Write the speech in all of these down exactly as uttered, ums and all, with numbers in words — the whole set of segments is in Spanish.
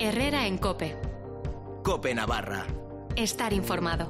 Herrera en COPE. COPE Navarra. Estar informado.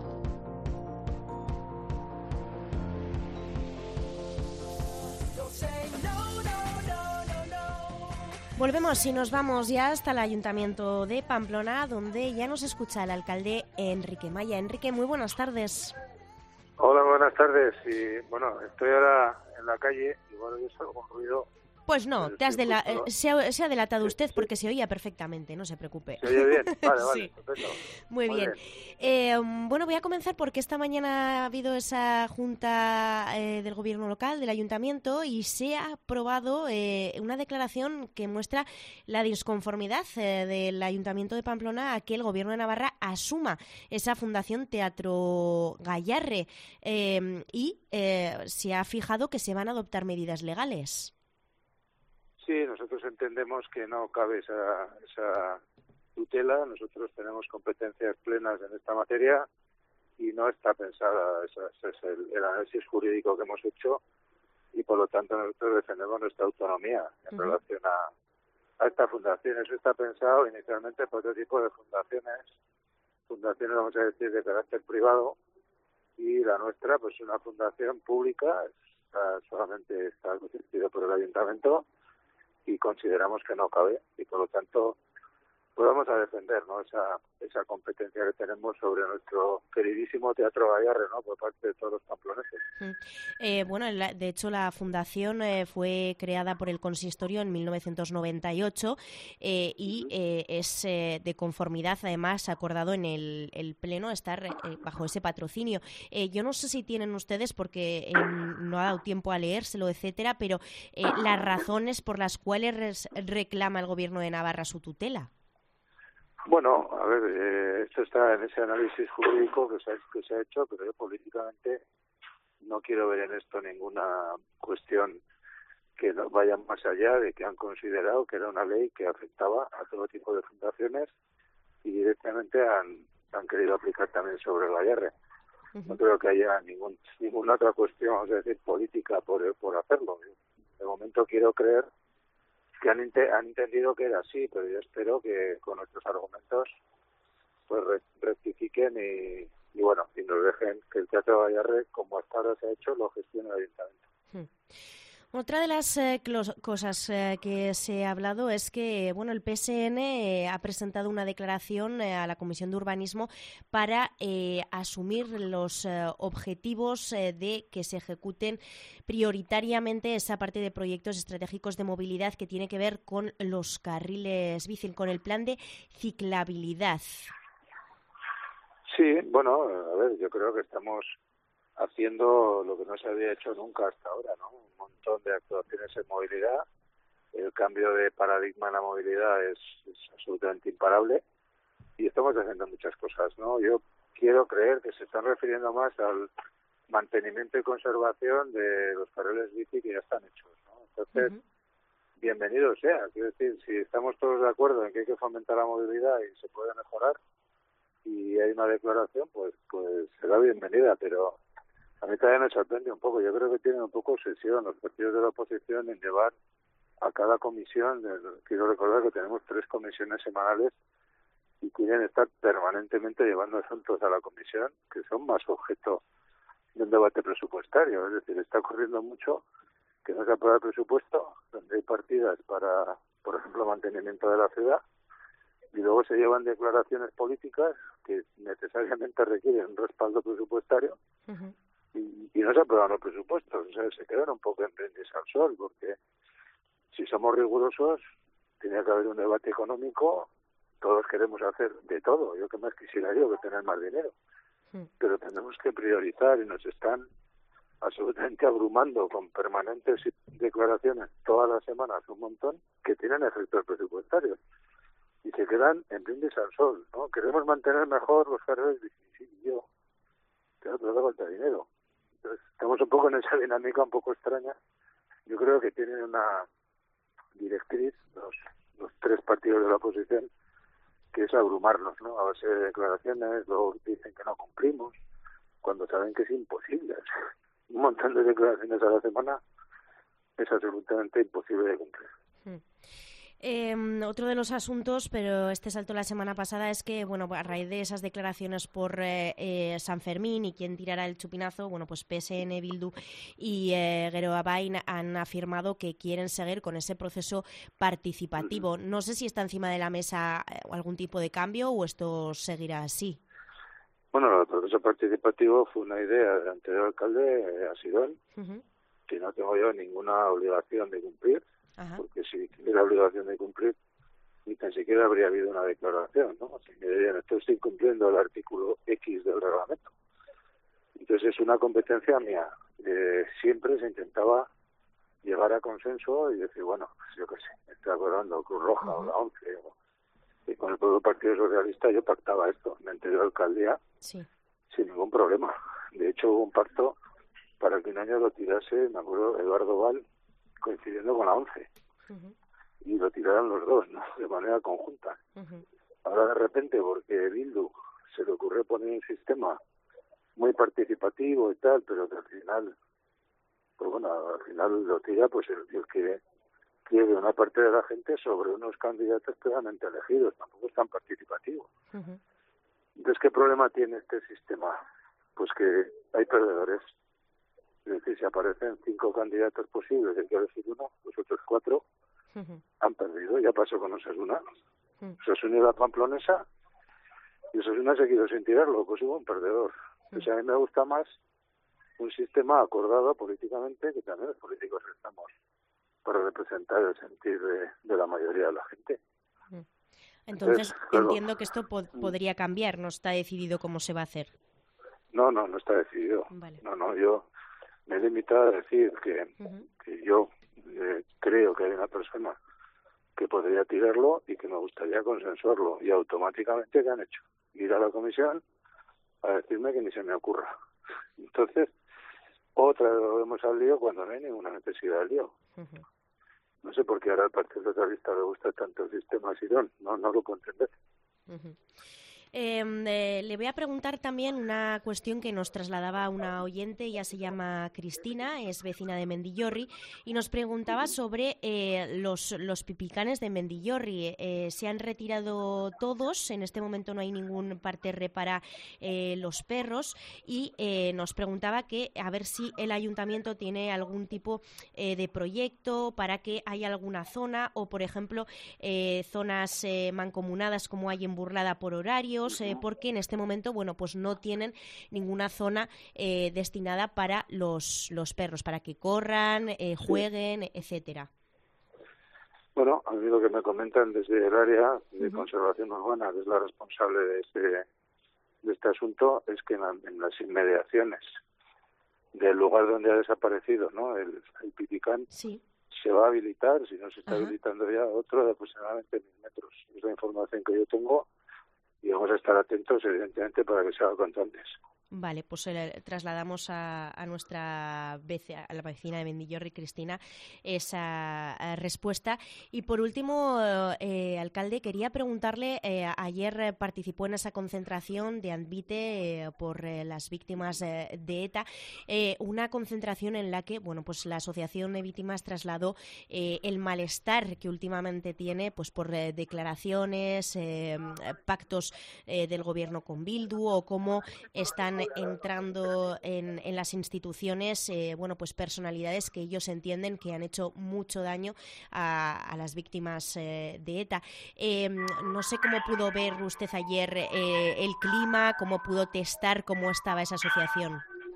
Volvemos y nos vamos ya hasta el Ayuntamiento de Pamplona, donde ya nos escucha el alcalde Enrique Maya. Enrique, muy buenas tardes. Hola, buenas tardes. Y bueno, estoy ahora en la calle y bueno, yo salgo con ruido. Pues no, te has dela- justo... se, ha, se ha delatado sí, usted sí. porque se oía perfectamente, no se preocupe. ¿Se oye bien? Vale, vale, Sí. perfecto. Muy, Muy bien. bien. Eh, bueno, voy a comenzar porque esta mañana ha habido esa junta eh, del gobierno local, del ayuntamiento, y se ha aprobado eh, una declaración que muestra la disconformidad eh, del ayuntamiento de Pamplona a que el gobierno de Navarra asuma esa Fundación Teatro Gayarre eh, y eh, se ha fijado que se van a adoptar medidas legales. Sí, nosotros entendemos que no cabe esa, esa tutela. Nosotros tenemos competencias plenas en esta materia y no está pensada, ese es el, el análisis jurídico que hemos hecho y por lo tanto nosotros defendemos nuestra autonomía en uh-huh. relación a, a esta fundación. Eso está pensado inicialmente por otro tipo de fundaciones, fundaciones vamos a decir de carácter privado, y la nuestra pues una fundación pública, está, solamente está constituida por el ayuntamiento y consideramos que no cabe y por lo tanto pues vamos a defender, ¿no?, esa esa competencia que tenemos sobre nuestro queridísimo Teatro Gayarre, ¿no?, por parte de todos los pamploneses. Eh, bueno, la, de hecho la fundación eh, fue creada por el consistorio en mil novecientos noventa y ocho eh, y eh, es eh, de conformidad, además acordado en el, el pleno estar eh, bajo ese patrocinio. Eh, yo no sé si tienen ustedes, porque eh, no ha dado tiempo a leérselo, etcétera, pero eh, las razones por las cuales reclama el gobierno de Navarra su tutela. Bueno, a ver, eh, esto está en ese análisis jurídico que se, ha, que se ha hecho, pero yo políticamente no quiero ver en esto ninguna cuestión que no vaya más allá de que han considerado que era una ley que afectaba a todo tipo de fundaciones y directamente han, han querido aplicar también sobre el Gayarre. Uh-huh. No creo que haya ningún, ninguna otra cuestión, vamos a decir, política por, por hacerlo. De momento quiero creer que han, han entendido que era así, pero yo espero que con nuestros argumentos pues re, rectifiquen y, y bueno, y nos dejen que el Teatro Gayarre, como hasta ahora se ha hecho, lo gestione el ayuntamiento. Hmm. Otra de las eh, clos- cosas eh, que se ha hablado es que bueno, el P S N eh, ha presentado una declaración eh, a la Comisión de Urbanismo para eh, asumir los eh, objetivos eh, de que se ejecuten prioritariamente esa parte de proyectos estratégicos de movilidad que tiene que ver con los carriles bici, con el plan de ciclabilidad. Sí, bueno, a ver, yo creo que estamos haciendo lo que no se había hecho nunca hasta ahora, ¿no? Un montón de actuaciones en movilidad. El cambio de paradigma en la movilidad es, es absolutamente imparable y estamos haciendo muchas cosas, ¿no? Yo quiero creer que se están refiriendo más al mantenimiento y conservación de los carriles bici que ya están hechos, ¿no? Entonces, uh-huh. bienvenido sea. Quiero decir, si estamos todos de acuerdo en que hay que fomentar la movilidad y se puede mejorar y hay una declaración, pues pues será bienvenida, pero a mí también me sorprende un poco. Yo creo que tienen un poco obsesión los partidos de la oposición en llevar a cada comisión. Quiero recordar que tenemos tres comisiones semanales y quieren estar permanentemente llevando asuntos a la comisión que son más objeto de un debate presupuestario. Es decir, está ocurriendo mucho que no se aprueba el presupuesto, donde hay partidas para, por ejemplo, mantenimiento de la ciudad, y luego se llevan declaraciones políticas que necesariamente requieren un respaldo presupuestario. Uh-huh. Y, y no se aprueban los presupuestos, o sea, se quedan un poco en brindis al sol, porque si somos rigurosos, tiene que haber un debate económico, todos queremos hacer de todo, yo que más quisiera yo que tener más dinero, sí. Pero tenemos que priorizar y nos están absolutamente abrumando con permanentes declaraciones todas las semanas, un montón, que tienen efectos presupuestarios y se quedan en brindis al sol, ¿no? Queremos mantener mejor los carriles bici, sí, yo, pero no hace falta dinero. Entonces, estamos un poco en esa dinámica un poco extraña. Yo creo que tienen una directriz, los, los tres partidos de la oposición, que es abrumarnos, ¿no? A base de declaraciones, luego dicen que no cumplimos, cuando saben que es imposible. Un montón de declaraciones a la semana es absolutamente imposible de cumplir. Hmm. Eh, otro de los asuntos, pero este saltó la semana pasada, es que, bueno, a raíz de esas declaraciones por eh, eh, San Fermín y quién tirará el chupinazo, bueno, pues P S N, Bildu y eh, Geroabain han afirmado que quieren seguir con ese proceso participativo. No sé si está encima de la mesa algún tipo de cambio o esto seguirá así. Bueno, el proceso participativo fue una idea del anterior alcalde, eh, Asidón, uh-huh. que no tengo yo ninguna obligación de cumplir. Ajá. Porque si tuviera obligación de cumplir, ni tan siquiera habría habido una declaración, ¿no? Así que dirían, esto estoy incumpliendo el artículo X del reglamento. Entonces es una competencia mía. Eh, siempre se intentaba llegar a consenso y decir, bueno, pues yo qué sé, estoy acordando Cruz Roja uh-huh. o la ONCE, o, y con el propio Partido Socialista yo pactaba esto en la anterior alcaldía sí. sin ningún problema. De hecho hubo un pacto para que un año lo tirase, me acuerdo, Eduardo Val, coincidiendo con la ONCE, uh-huh. y lo tiraron los dos, ¿no? De manera conjunta. Uh-huh. Ahora de repente, porque Bildu se le ocurrió poner un sistema muy participativo y tal, pero que al final, pues bueno, al final lo tira pues el, el que quiere una parte de la gente sobre unos candidatos plenamente elegidos, tampoco es tan participativo. Uh-huh. Entonces, ¿qué problema tiene este sistema? Pues que hay perdedores. Es decir, si aparecen cinco candidatos posibles, hay que elegir uno, los otros cuatro uh-huh. han perdido. Ya pasó con Osasuna. Uh-huh. Osasuna y la Pamplonesa, y Osasuna se quedó sin tirarlo, pues hubo un perdedor. Uh-huh. Entonces a mí me gusta más un sistema acordado políticamente, que también los políticos estamos para representar el sentir de, de la mayoría de la gente. Uh-huh. Entonces, Entonces claro, entiendo que esto po- podría cambiar, no está decidido cómo se va a hacer. No, no, no está decidido. Vale. No, no, yo... me he limitado a decir que, uh-huh. que yo eh, creo que hay una persona que podría tirarlo y que me gustaría consensuarlo. Y automáticamente, ¿qué han hecho? Ir a la comisión a decirme que ni se me ocurra. Entonces, otra vez volvemos al lío cuando no hay ninguna necesidad de lío. Uh-huh. No sé por qué ahora al Partido Socialista le gusta tanto el sistema Sidón. No, no lo puedo entender. Uh-huh. Eh, eh, le voy a preguntar también una cuestión que nos trasladaba una oyente, ella se llama Cristina, es vecina de Mendillorri, y nos preguntaba sobre eh, los, los pipicanes de Mendillorri. Eh, se han retirado todos, en este momento no hay ningún parterre para eh, los perros, y eh, nos preguntaba que a ver si el ayuntamiento tiene algún tipo eh, de proyecto para que haya alguna zona, o por ejemplo eh, zonas eh, mancomunadas como hay en Burlada por horario, Eh, porque en este momento, bueno, pues no tienen ninguna zona eh, destinada para los, los perros, para que corran, eh, jueguen, sí. etcétera. Bueno, a mí lo que me comentan desde el área de uh-huh. conservación urbana, que es la responsable de este, de este asunto, es que en, la, en las inmediaciones del lugar donde ha desaparecido, ¿no? el, el pipicán, sí. se va a habilitar, si no se está uh-huh. habilitando ya, otro de aproximadamente mil metros. Es la información que yo tengo. Y vamos a estar atentos, evidentemente, para que se haga cuanto antes. Vale, pues eh, trasladamos a, a nuestra vecina, a la vecina de Mendillorri, Cristina, esa eh, respuesta. Y por último, eh, alcalde, quería preguntarle, eh, ayer participó en esa concentración de Anvite eh, por eh, las víctimas eh, de ETA, eh, una concentración en la que, bueno, pues la Asociación de Víctimas trasladó eh, el malestar que últimamente tiene, pues por eh, declaraciones, eh, pactos eh, del gobierno con Bildu, o cómo están entrando en, en las instituciones, eh, bueno, pues personalidades que ellos entienden que han hecho mucho daño a, a las víctimas eh, de ETA. Eh, no sé cómo pudo ver usted ayer eh, el clima, cómo pudo testar cómo estaba esa asociación.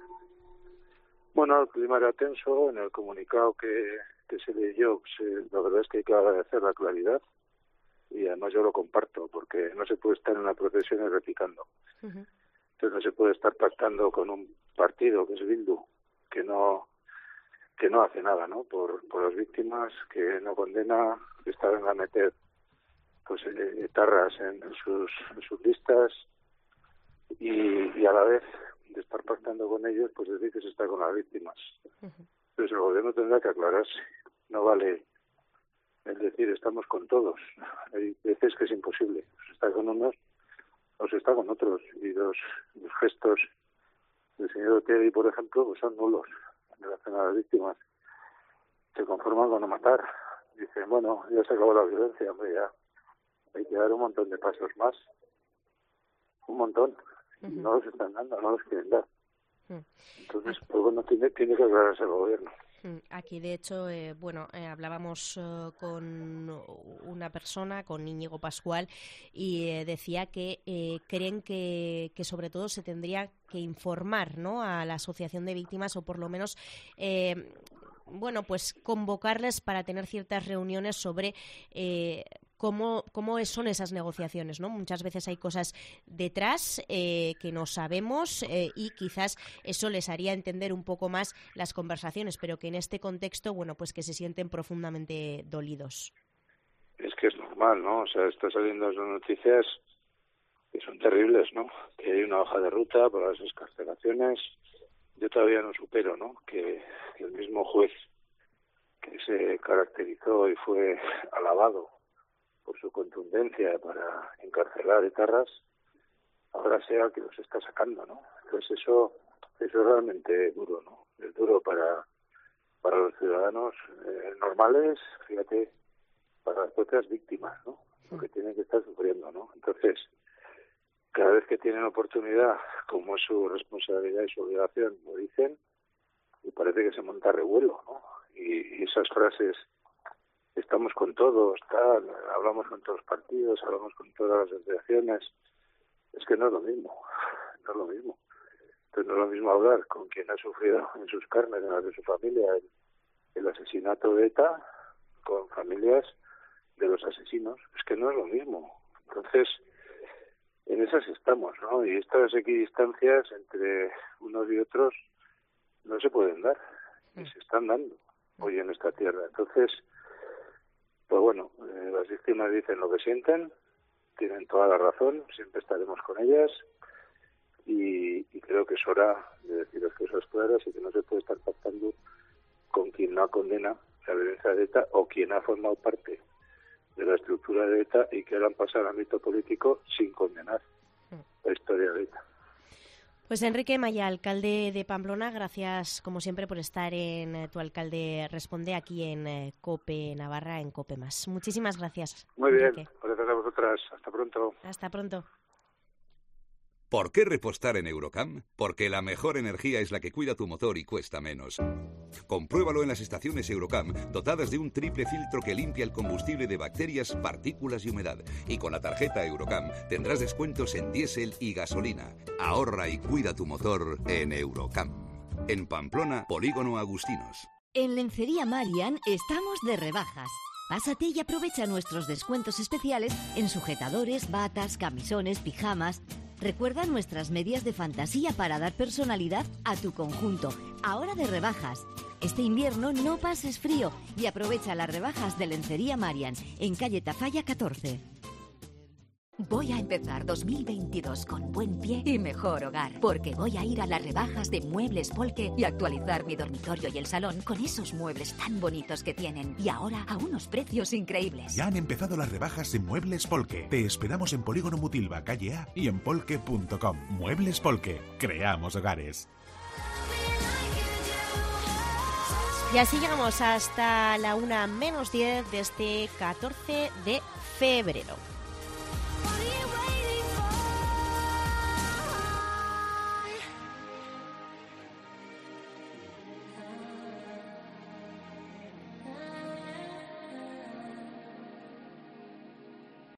Bueno, el clima era tenso. En el comunicado que, que se leyó, pues, la verdad es que hay que agradecer la claridad, y además yo lo comparto, porque no se puede estar en la procesión y repicando. Uh-huh. Entonces no se puede estar pactando con un partido que es Bildu, que no que no hace nada, ¿no? Por, por las víctimas, que no condena, que está en a meter pues eh, etarras en, en sus en sus listas, y, y a la vez de estar pactando con ellos, pues decir que se está con las víctimas. Uh-huh. Entonces el gobierno tendrá que aclararse. No vale el decir estamos con todos. Hay veces que es imposible. Se está con unos o se está con otros, y los, los gestos del señor Otegi, por ejemplo, pues son nulos en relación a las víctimas. Se conforman con no matar, dicen, bueno, ya se acabó la violencia, hombre, ya hay que dar un montón de pasos más, un montón, uh-huh. y no los están dando, no los quieren dar. Uh-huh. Entonces, pues bueno, tiene, tiene que aclararse el gobierno. Aquí, de hecho, eh, bueno, eh, hablábamos uh, con una persona, con Íñigo Pascual, y eh, decía que eh, creen que, que sobre todo se tendría que informar, ¿no?, a la asociación de víctimas, o por lo menos eh, bueno, pues convocarles para tener ciertas reuniones sobre eh, cómo, cómo son esas negociaciones, ¿no? Muchas veces hay cosas detrás eh, que no sabemos eh, y quizás eso les haría entender un poco más las conversaciones, pero que en este contexto, bueno, pues que se sienten profundamente dolidos. Es que es normal, ¿no? O sea, está saliendo las noticias que son terribles, ¿no? Que hay una hoja de ruta para las excarcelaciones. Yo todavía no supero, ¿no?, que, que el mismo juez que se caracterizó y fue alabado por su contundencia para encarcelar etarras, ahora sea que los está sacando, ¿no? Entonces eso, eso es realmente duro, ¿no? Es duro para, para los ciudadanos eh, normales, fíjate, para las propias víctimas, ¿no? Lo que tienen que estar sufriendo, ¿no? Entonces, cada vez que tienen oportunidad, como es su responsabilidad y su obligación, lo dicen, y parece que se monta revuelo, ¿no? Y, y esas frases, estamos con todos, tal, hablamos con todos los partidos, hablamos con todas las asociaciones, es que no es lo mismo, no es lo mismo. Entonces no es lo mismo hablar con quien ha sufrido en sus carnes, en las de su familia, el, el asesinato de ETA, con familias de los asesinos, es que no es lo mismo. Entonces, en esas estamos, ¿no? Y estas equidistancias entre unos y otros no se pueden dar, y se están dando hoy en esta tierra. Entonces, pues bueno, eh, las víctimas dicen lo que sienten, tienen toda la razón, siempre estaremos con ellas, y, y creo que es hora de decir las cosas claras y que no se puede estar pactando con quien no condena la violencia de ETA o quien ha formado parte de la estructura de ETA y que ahora han pasado al ámbito político sin condenar la historia de ETA. Pues Enrique Maya, alcalde de Pamplona, gracias como siempre por estar en eh, Tu Alcalde Responde aquí en eh, COPE Navarra, en COPE Más. Muchísimas gracias. Muy bien, Enrique. Gracias a vosotras. Hasta pronto. Hasta pronto. ¿Por qué repostar en Eurocam? Porque la mejor energía es la que cuida tu motor y cuesta menos. Compruébalo en las estaciones Eurocam, dotadas de un triple filtro que limpia el combustible de bacterias, partículas y humedad. Y con la tarjeta Eurocam tendrás descuentos en diésel y gasolina. Ahorra y cuida tu motor en Eurocam. En Pamplona, Polígono Agustinos. En Lencería Marian estamos de rebajas. Pásate y aprovecha nuestros descuentos especiales en sujetadores, batas, camisones, pijamas. Recuerda nuestras medias de fantasía para dar personalidad a tu conjunto. Ahora de rebajas. Este invierno no pases frío y aprovecha las rebajas de Lencería Marian en calle Tafalla catorce. Voy a empezar dos mil veintidós con buen pie y mejor hogar, porque voy a ir a las rebajas de Muebles Polke y actualizar mi dormitorio y el salón con esos muebles tan bonitos que tienen, y ahora a unos precios increíbles. Ya han empezado las rebajas en Muebles Polke. Te esperamos en Polígono Mutilva, calle A y en polke punto com. Muebles Polke. Creamos hogares. Y así llegamos hasta la una menos diez de este catorce de febrero. What do you